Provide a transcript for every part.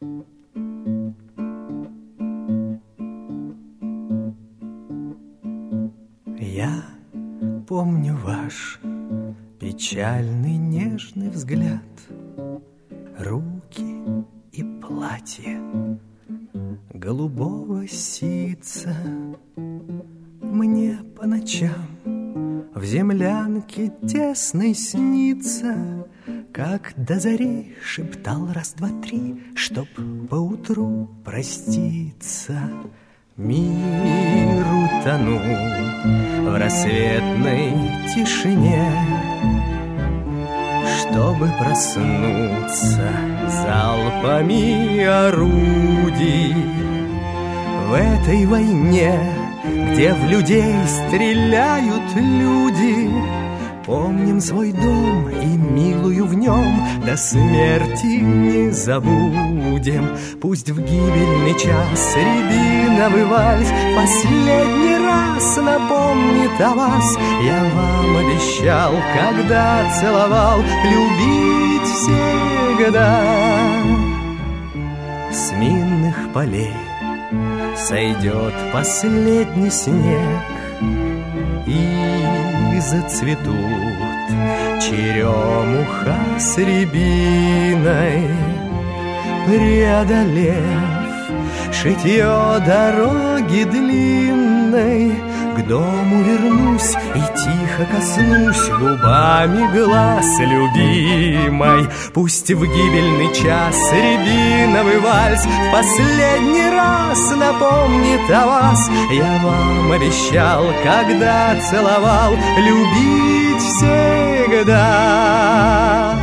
Я помню ваш печальный нежный взгляд, руки и платье голубого ситца. Мне по ночам в землянке тесной снится, как до зари шептал раз, два, три, чтоб поутру проститься. Мир утонул в рассветной тишине, чтобы проснуться залпами орудий. В этой войне, где в людей стреляют люди, помним свой дом и милую в нем до смерти не забудем. Пусть в гибельный час рябиновый вальс последний раз напомнит о вас. Я вам обещал, когда целовал, любить всегда. С минных полей сойдет последний снег, и зацветут черемуха с рябиной. Преодолев шитье дороги длинной, к дому вернусь и тихо коснусь губами глаз любимой. Пусть в гибельный час рябиновый вальс в последний раз напомнит о вас. Я вам обещал, когда целовал, любить всегда.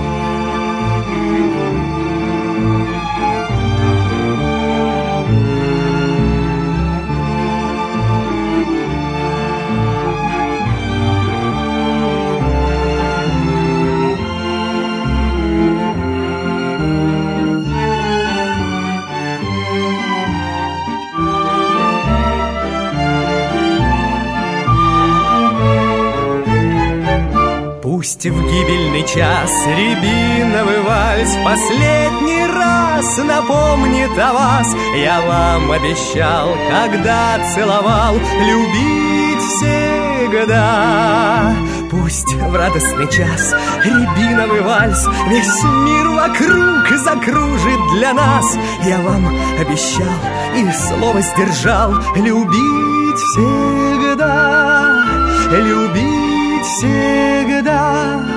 Пусть в гибельный час рябиновый вальс в последний раз напомнит о вас. Я вам обещал, когда целовал, любить всегда. Пусть в радостный час рябиновый вальс весь мир вокруг закружит для нас. Я вам обещал и слово сдержал, любить всегда, любить всегда.